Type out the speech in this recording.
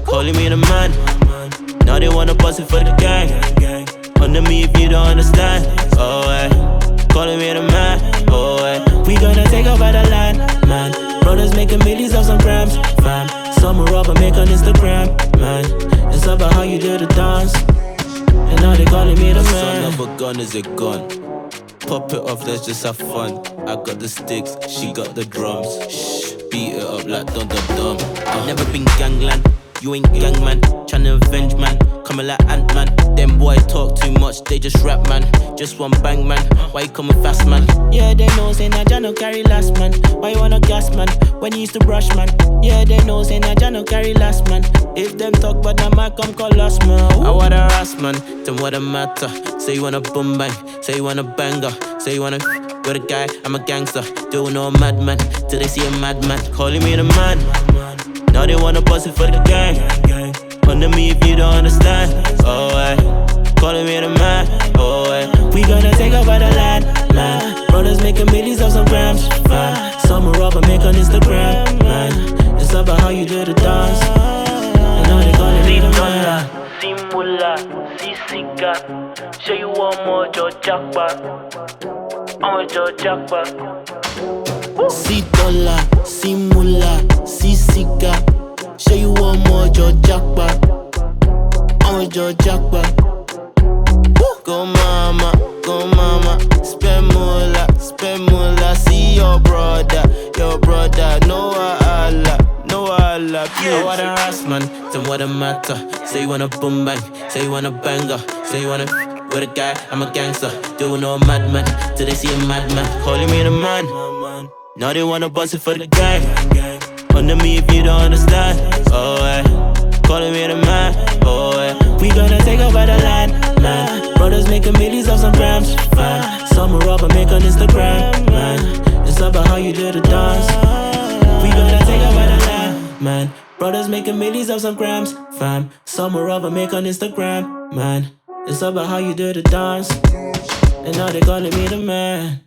calling me the man. Now they wanna bust it for the gang. Under me if you don't understand. Oh, calling me the man. Oh, we gonna take over the land, man. Brothers making millions of some grams, fam. Summer up and make on Instagram, man. It's about how you do the dance. And now they calling me the man. Son of a gun is a gun. Pop it off, let's just have fun. I got the sticks, she got the drums. Shh, beat it up like dum dum dum. I've never been gangland, you ain't gang man. Tryna avenge man, coming like Ant-Man. Them boys talk too much, they just rap man. Just one bang man, why you coming fast man? Yeah, they know say Naja no carry last man. Why you wanna gas man, when you used to brush man? Yeah, they know say Naja no carry last man. If them talk but now might come call us man. I wanna harass man, then what a matter. Say you wanna boom bang, say you wanna banger. Say you wanna with a guy, I'm a gangster. Don't know a madman, till they see a madman. Calling me the man. Now they wanna bust it for the gang. Under me if you don't understand. Oh, calling me the man. Oh, we gonna take over the land, man. Brothers making millions of some grams, man. Summer up and make on Instagram, man. It's about how you do the dance. And now they calling me the man. See Mula, see Sika. Show you one more Joe Jackpot. I'm Joe Jackpot. See dollar, see Mula, see Sika. Show you one more Joe Jackpot. I'm a Joe Jackpot. Go mama, spend moolah. See your brother, no Allah. I want a harass man, then what a matter. Say you wanna boom bang, say you wanna banger. Say you wanna with a guy, I'm a gangster. Don't know a madman, till they see a madman. Calling me the man. Now they wanna bust it for the gang. Under me if you don't understand. Oh, calling me the man. Oh, we gonna take over the land, man. Brothers making millions of some grams, man. Summer up and make on Instagram, man. It's about how you do the dance. We gonna take over the land, man. Brothers making millions of some grams, fam. Summer up and make on Instagram, man. It's about how you do the dance. And now they calling me the man.